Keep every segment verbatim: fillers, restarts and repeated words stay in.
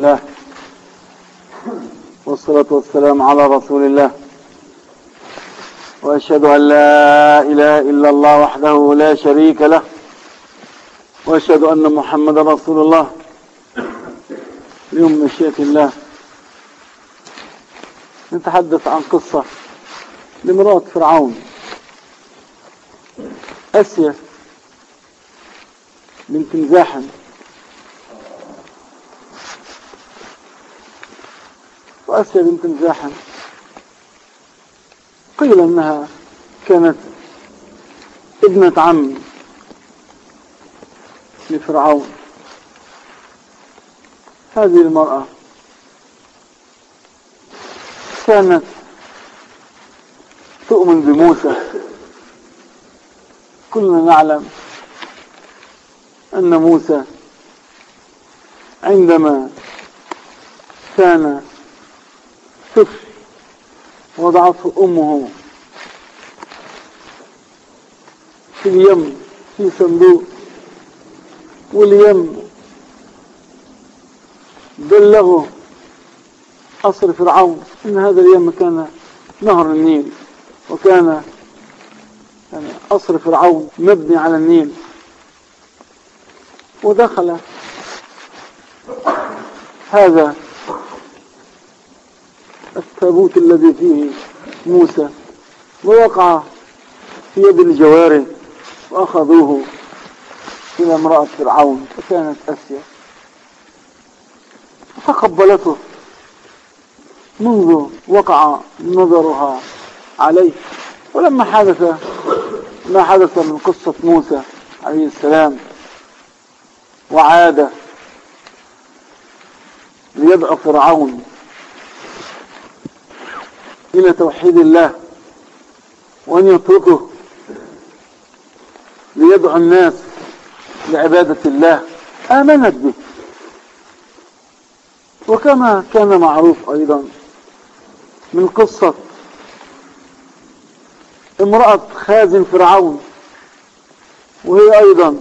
الله والصلاة والسلام على رسول الله، وأشهد أن لا إله إلا الله وحده لا شريك له، وأشهد أن محمد رسول الله. اليوم مشيئة الله نتحدث عن قصة لامرأة فرعون آسيا بنت مزاحم. وآسيا بنت مزاحم قيل أنها كانت ابنة عم لفرعون. هذه المرأة كانت تؤمن بموسى. كلنا نعلم أن موسى عندما كان طفل وضعته أمه في اليم في صندوق، واليم بلغه قصر فرعون إن هذا اليم كان نهر النيل، وكان يعني قصر فرعون مبني على النيل. ودخل هذا التابوت الذي فيه موسى ووقع في يد الجواري وأخذوه إلى امرأة فرعون، فكانت آسيا فقبلته منذ وقع نظرها عليه. ولما حدث ما حدث من قصة موسى عليه السلام وعاد ليدعو فرعون إلى توحيد الله وأن يتركه ليدعو الناس لعبادة الله، آمنت به. وكما كان معروف أيضا من قصة امرأة خازن فرعون، وهي أيضا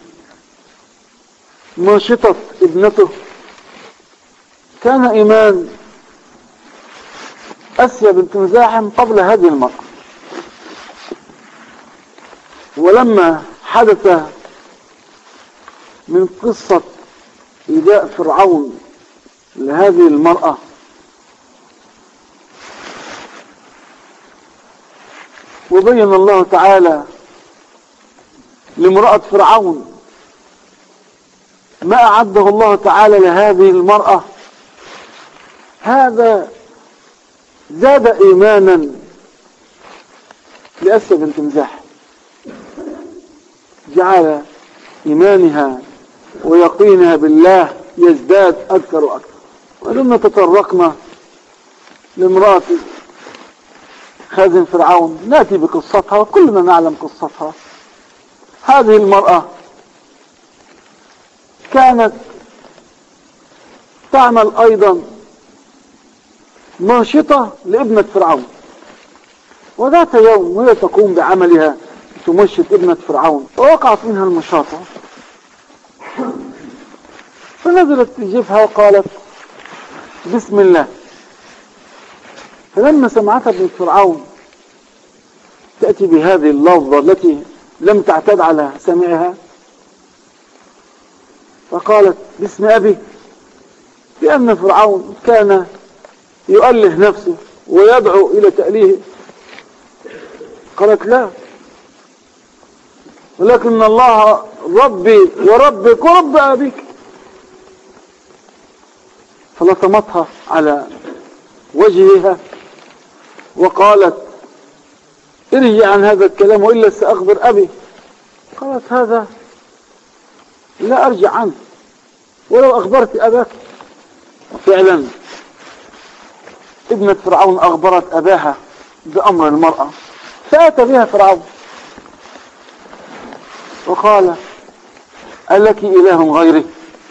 ناشطة ابنته، كان إيمان آسيا بنت مزاحم قبل هذه المرأة. ولما حدث من قصة إيذاء فرعون لهذه المرأة وبين الله تعالى لامرأة فرعون ما أعده الله تعالى لهذه المرأة، هذا زاد إيمانا لآسيا بنت مزاحم، جعل إيمانها ويقينها بالله يزداد أكثر وأكثر. ولما تطرقنا لامرأة خازن فرعون نأتي بقصتها، وكلنا نعلم قصتها. هذه المرأة كانت تعمل أيضا ناشطة لابنة فرعون، وذات يوم وهي تقوم بعملها تمشط ابنة فرعون ووقعت منها المشاطة، فنزلت تجيبها وقالت بسم الله. فلما سمعتها ابنة فرعون تأتي بهذه اللفظة التي لم تعتد على سمعها، فقالت باسم أبي، لأن فرعون كان يؤله نفسه ويدعو إلى تأليه. قالت لا، ولكن الله ربي وربك ورب أبيك. فلطمتها على وجهها وقالت ارجع عن هذا الكلام وإلا سأخبر أبي. قالت هذا لا أرجع عنه ولو أخبرت أباك. وفعلا ابنة فرعون أخبرت أباها بأمر المرأة، فأتى بها فرعون وقال ألك إله غيري؟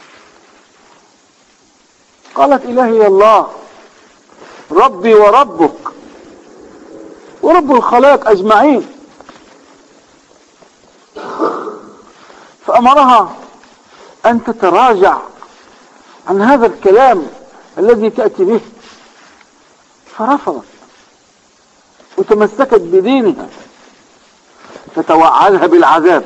قالت إلهي الله ربي وربك ورب الخلائق أجمعين. فأمرها أن تتراجع عن هذا الكلام الذي تأتي به، فرفضت وتمسكت بدينها، فتوعدها بالعذاب،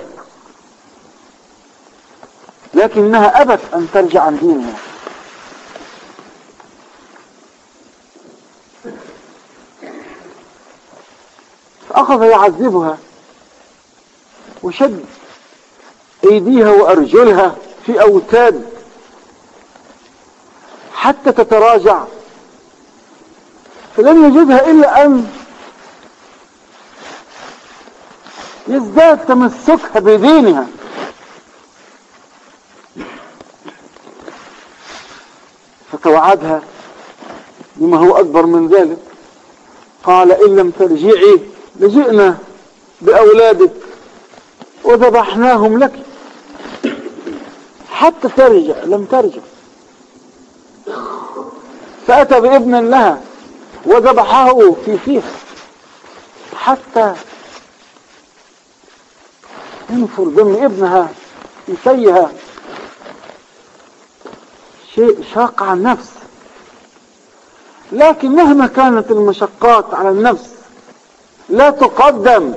لكنها أبت أن ترجع عن دينها. فأخذ يعذبها وشد أيديها وأرجلها في أوتاد حتى تتراجع، فلم يجدها إلا أن يزداد تمسكها بدينها. فتوعدها بما هو أكبر من ذلك، قال إن لم ترجعي لجئنا بأولادك وذبحناهم لك حتى ترجع. لم ترجع، فأتى بابن لها وذبحه في فيها حتى ينفر دم ابنها في فيها. شيء شاق على النفس، لكن مهما كانت المشقات على النفس لا تقدم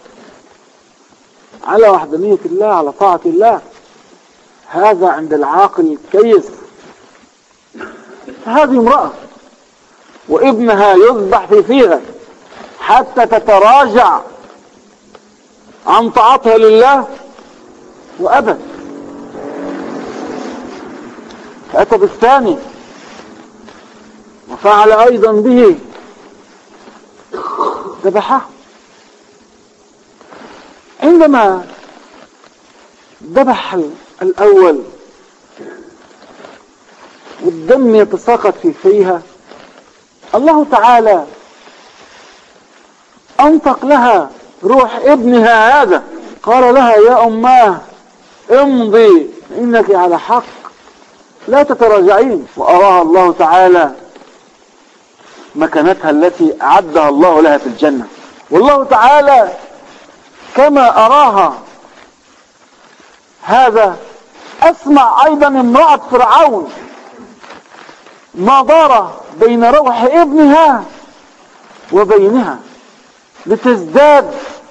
على وحدانية الله، على طاعة الله. هذا عند العاقل الكيس. هذه امرأة وابنها يذبح في فيها حتى تتراجع عن طاعتها لله، وأبت. فأتى بالثاني وفعل أيضا به، ذبحه. عندما ذبح الأول والدم يتساقط في فيها، الله تعالى أنطق لها روح ابنها هذا، قال لها يا أماه امضي إنك على حق، لا تتراجعين. وأراها الله تعالى مكانتها التي أعدها الله لها في الجنة. والله تعالى كما أراها هذا أسمع أيضا امرأة فرعون ما دار بين روح ابنها وبينها، لتزداد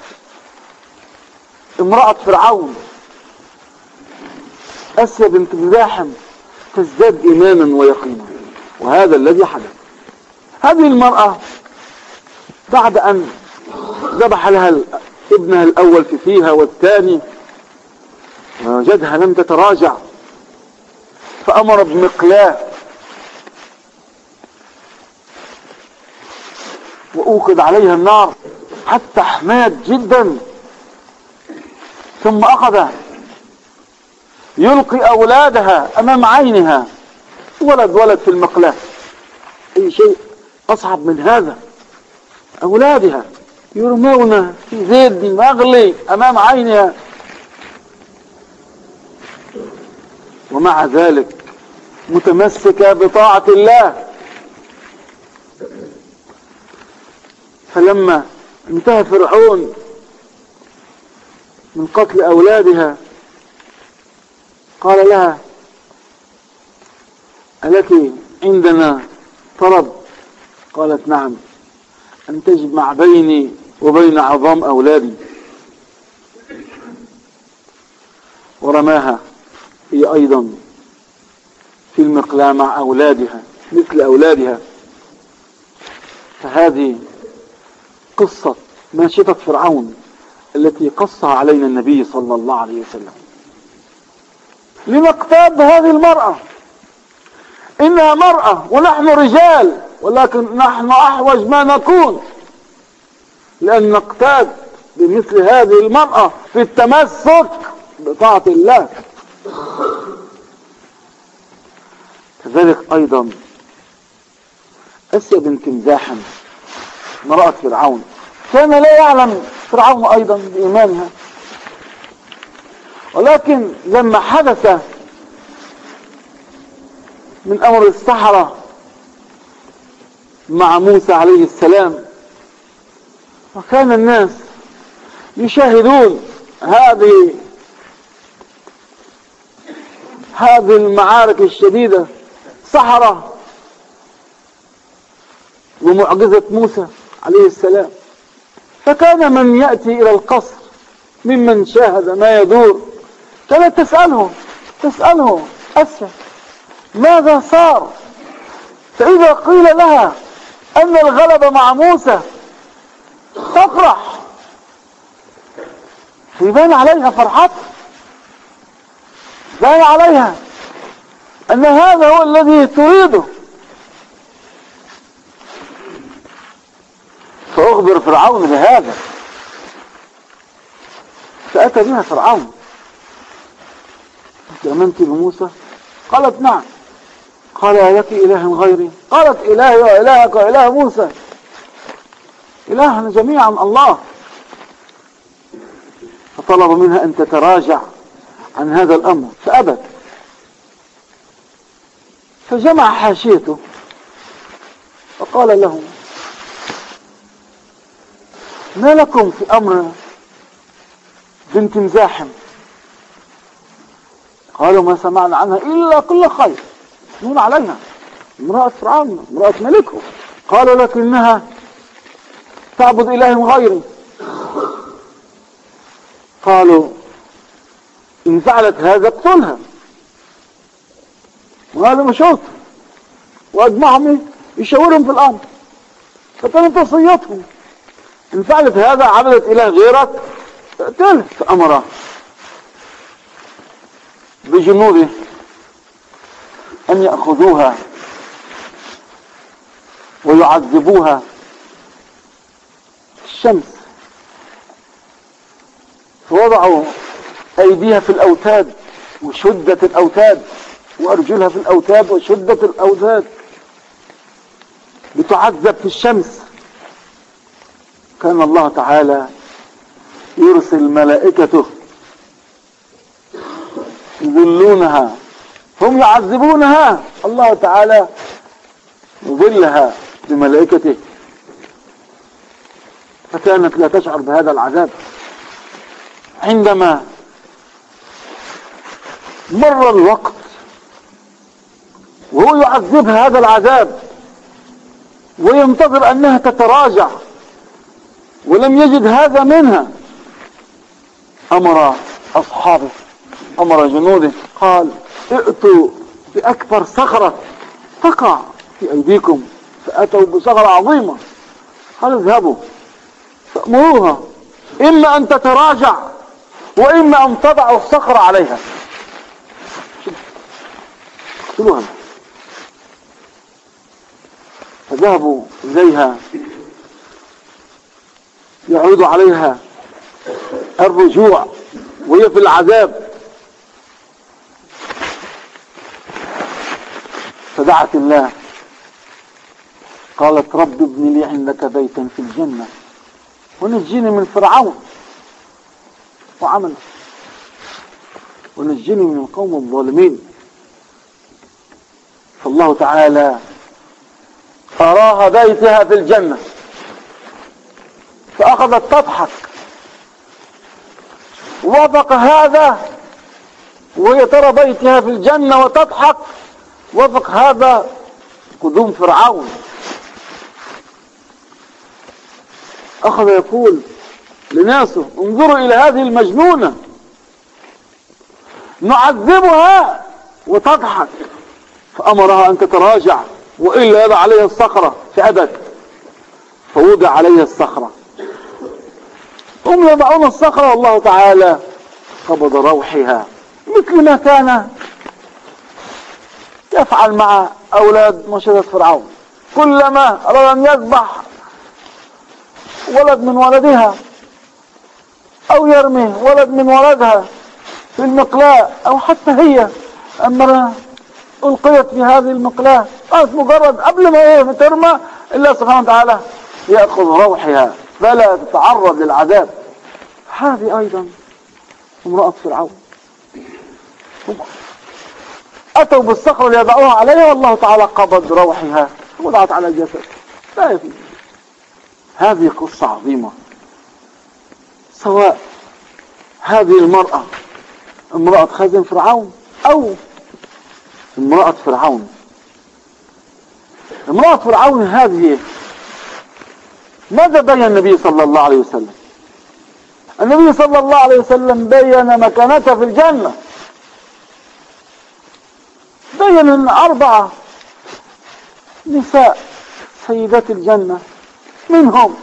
امرأة فرعون أسيا بنت مزاحم تزداد إيمانا ويقينا. وهذا الذي حدث. هذه المرأة بعد أن ذبح لها ابنها الأول في فيها والثاني، وجدها لم تتراجع، فأمر بمقلاة وأوقد عليها النار حتى حمات جدا، ثم أخذ يلقي أولادها أمام عينها، ولد ولد في المقلاة. أي شيء أصعب من هذا؟ أولادها يرمون في زيت مغلي أمام عينها، ومع ذلك متمسكة بطاعة الله. فلما انتهى فرعون من قتل أولادها قال لها ألك عندنا طلب؟ قالت نعم، أن تجمع بيني وبين عظام أولادي. ورماها هي أيضا في المقلاة مع أولادها مثل أولادها. فهذه قصة ماشطة فرعون التي قصها علينا النبي صلى الله عليه وسلم لنقتاد هذه المرأة. إنها مرأة ونحن رجال، ولكن نحن أحوج ما نكون لأن نقتاد بمثل هذه المرأة في التمسك بطاعة الله. كذلك أيضا أسيا بنت مزاحم امرأة فرعون، كان لا يعلم فرعون أيضا بإيمانها، ولكن لما حدث من أمر السحرة مع موسى عليه السلام، وكان الناس يشاهدون هذه هذه المعارك الشديدة السحرة ومعجزة موسى عليه السلام. فكان من يأتي إلى القصر ممن شاهد ما يدور كانت تسأله تسأله أسفة ماذا صار؟ فإذا قيل لها أن الغلبة مع موسى تفرح، فيبان عليها فرحتها، بان عليها أن هذا هو الذي تريده. فأخبر فرعون بهذا، فأتى بها فرعون. أنت آمنت بموسى؟ قالت نعم. قال لك إله غيري؟ قالت إلهي وإلهك وإله موسى إلهنا جميعا الله. فطلب منها أن تتراجع عن هذا الأمر فأبت. فجمع حاشيته فقال لهم ما لكم في أمر بنت مزاحم؟ قالوا ما سمعنا عنها إلا كل خير، يثنون عليها، امرأة فرعون امرأة ملكه. قالوا لكنها تعبد إله غيري. قالوا إن فعلت هذا اقتلها. وهذا مشوط وأجمعهم يشاورهم في الأمر، فكانت وصيتهم إن فعلت هذا عبدت إله غيرك اقتلها. فأمر بجنوده أن يأخذوها ويعذبوها في الشمس. فوضعوا أيديها في الأوتاد وشدة الأوتاد، وأرجلها في الأوتاد وشدة الأوتاد، بتعذب في الشمس. كان الله تعالى يرسل ملائكته يذلونها، هم يعذبونها، الله تعالى يظلها بملائكته، فكانت لا تشعر بهذا العذاب. عندما مر الوقت وهو يعذبها هذا العذاب وينتظر أنها تتراجع ولم يجد هذا منها، أمر أصحابه أمر جنوده قال ائتوا بأكبر صخرة تقع في أيديكم. فأتوا بصخرة عظيمة. قال اذهبوا فأمروها إما أن تتراجع وإما أن تضعوا الصخرة عليها، اقتلوها. فذهبوا إليها يعود عليها الرجوع وهي في العذاب. فدعت الله قالت رب ابن لي عندك بيتا في الجنة ونجيني من فرعون وعمله ونجيني من القوم الظالمين. فالله تعالى أراها بيتها في الجنة فأخذت تضحك. وافق هذا وهي ترى بيتها في الجنة وتضحك، وافق هذا قدوم فرعون. أخذ يقول لناسه انظروا إلى هذه المجنونة نعذبها وتضحك. فأمرها أن تتراجع وإلا يضع عليها الصخرة، فأبت. فوضع عليها الصخرة، هم يضعون الصخرة والله تعالى قبض روحها، مثل ما كان يفعل مع أولاد مشيرة فرعون. كلما أراد أن يذبح ولد من ولدها أو يرمي ولد من ولدها في المقلاة، أو حتى هي أمرها ألقيت في هذه المقلاة، قالت مجرد قبل ما هي ترمى إلا سبحانه وتعالى يأخذ روحها فلا تتعرض للعذاب. هذه أيضا امرأة فرعون، أتوا بالصخرة ليضعوها عليها والله تعالى قبض روحها وضعت على الجسد. لا يفيد. هذه قصة عظيمة. سواء هذه المرأة امرأة خازن فرعون أو امرأة فرعون امرأة فرعون هذه ماذا بين النبي صلى الله عليه وسلم؟ النبي صلى الله عليه وسلم بين مكانتها في الجنة، بين ان اربعة نساء سيدات الجنة منهم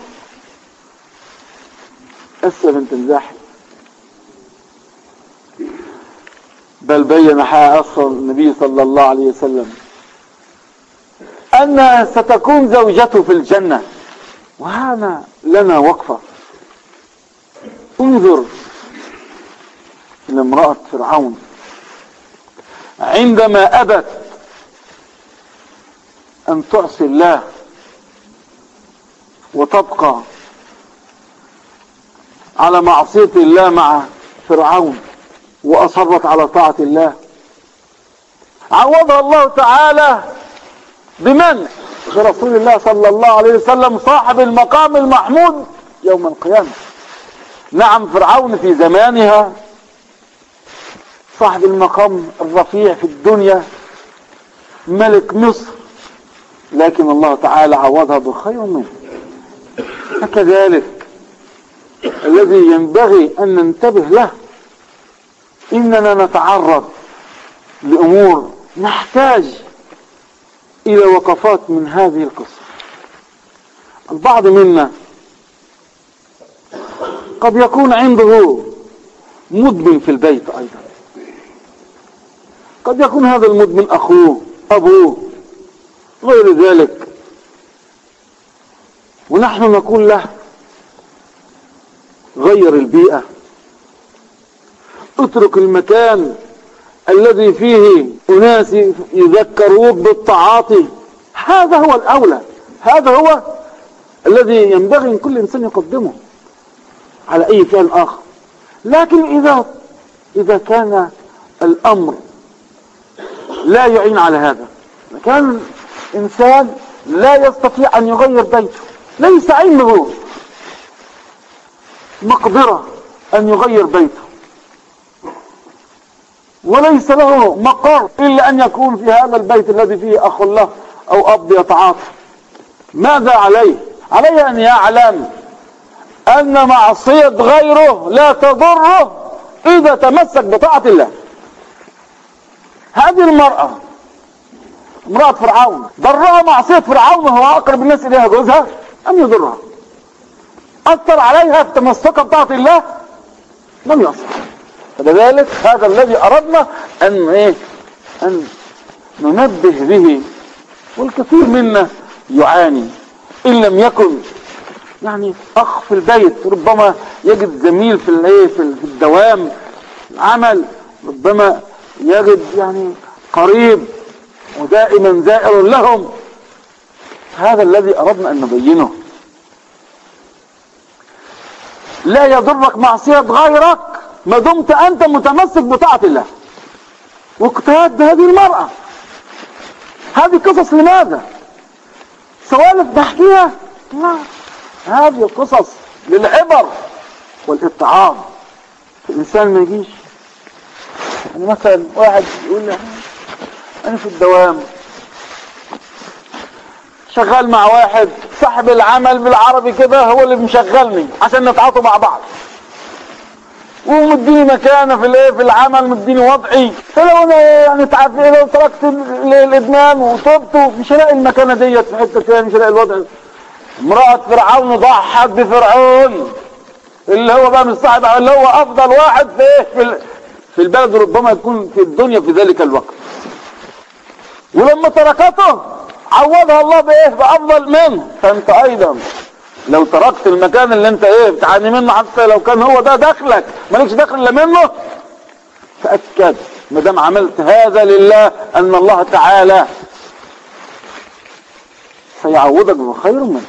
أسيا بنت مزاحم، بل بين أصلا النبي صلى الله عليه وسلم أنها ستكون زوجته في الجنة. وهذا لنا وقفة. انظر إلى امرأة فرعون عندما أبت أن تعصي الله وتبقى على معصية الله مع فرعون وأصرت على طاعة الله، عوضها الله تعالى بمن؟ برسول الله صلى الله عليه وسلم صاحب المقام المحمود يوم القيامة. نعم فرعون في زمانها صاحب المقام الرفيع في الدنيا، ملك مصر، لكن الله تعالى عوضها بخير منه. فكذلك الذي ينبغي أن ننتبه له إننا نتعرض لأمور نحتاج إلى وقفات من هذه القصة. البعض منا قد يكون عنده مدمن في البيت أيضا، قد يكون هذا المدمن أخوه، أبوه، غير ذلك، ونحن نقول له غير البيئة، اترك المكان الذي فيه أناس يذكروك بالتعاطي. هذا هو الأولى، هذا هو الذي ينبغي أن كل إنسان يقدمه على أي فعل آخر. لكن إذا إذا كان الأمر لا يعين على هذا، كان إنسان لا يستطيع أن يغير بيته، ليس عنده مقدرة أن يغير بيته، وليس له مقر إلا أن يكون في هذا البيت الذي فيه أخ له أو أب يتعاطى، ماذا عليه؟ عليه أن يعلم أن معصية غيره لا تضره إذا تمسك بطاعة الله. هذه المرأة امرأة فرعون ضرها معصية فرعون وهو أقرب الناس إليها جوزها أم يضرها؟ أثر عليها في تمسكها بطاعة الله؟ لم يأثر. فلذلك هذا الذي أردنا أن إيه أن ننبه به، والكثير منا يعاني إن لم يكن يعني أخ في البيت، ربما يجد زميل في الايه في الدوام العمل، ربما يجد يعني قريب ودائما زائر لهم. هذا الذي أردنا أن نبينه. لا يضرك معصية غيرك ما دمت أنت متمسك بطاعة الله. واجتهاد بهذه المرأة، هذه قصص لماذا؟ سوالف نحكيها؟ لا، هذه القصص للعبر والاتعاظ. الإنسان ما يجيش يعني مثلا واحد يقول لي أنا في الدوام شغال مع واحد صاحب العمل بالعربي كده، هو اللي مشغلني عشان نتعاطوا مع بعض، ومديني مكانه في الايه في العمل، مديني وضعي. فلو انا يعني تعرف لو تركت الادمان وتوبت مش هلاقي المكانه ديت في حته ثانيه، مش هلاقي الوضع. امرأة فرعون ضحت بفرعون اللي هو بقى مش صاحب، اللي هو افضل واحد في ايه في, في البلد، ربما يكون في الدنيا في ذلك الوقت. ولما تركته عوضها الله بايه بافضل منه. فانت ايضا لو تركت المكان اللي انت ايه بتعاني منه، حتى لو كان هو ده دخلك مالكش دخل الا منه، تأكد ما دام عملت هذا لله ان الله تعالى سيعوضك بخير منه.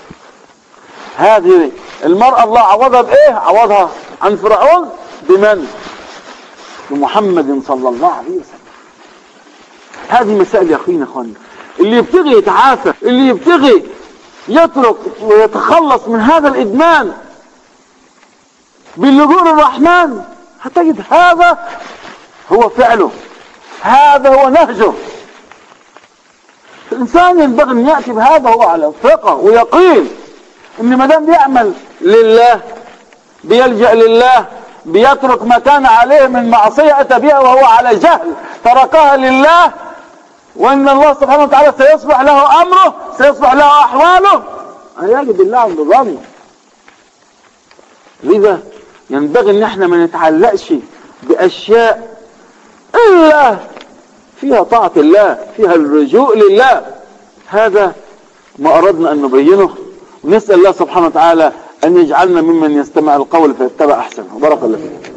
هذه المرأة الله عوضها بايه؟ عوضها عن فرعون بمن؟ بمحمد صلى الله عليه وسلم. هذه مسائل يقين يا اخواني. اللي يبتغي يتعافى، اللي يبتغي يترك ويتخلص من هذا الادمان باللجوء للرحمن، هتجد هذا هو فعله، هذا هو نهجه. الإنسان ينبغي أن يأتي بهذا هو على ثقة ويقين إن ما دام بيعمل لله، بيلجأ لله، بيترك ما كان عليه من معصية أتى بها وهو على جهل تركها لله، وإن الله سبحانه وتعالى سيصلح له أمره، سيصلح له أحواله، هيجد الله عند ظنه. لذا ينبغي ان احنا ما نتعلقش باشياء الا فيها طاعة الله، فيها اللجوء لله. هذا ما اردنا ان نبينه، ونسأل الله سبحانه وتعالى ان يجعلنا ممن يستمع القول فيتبع احسنه. بارك الله فيك.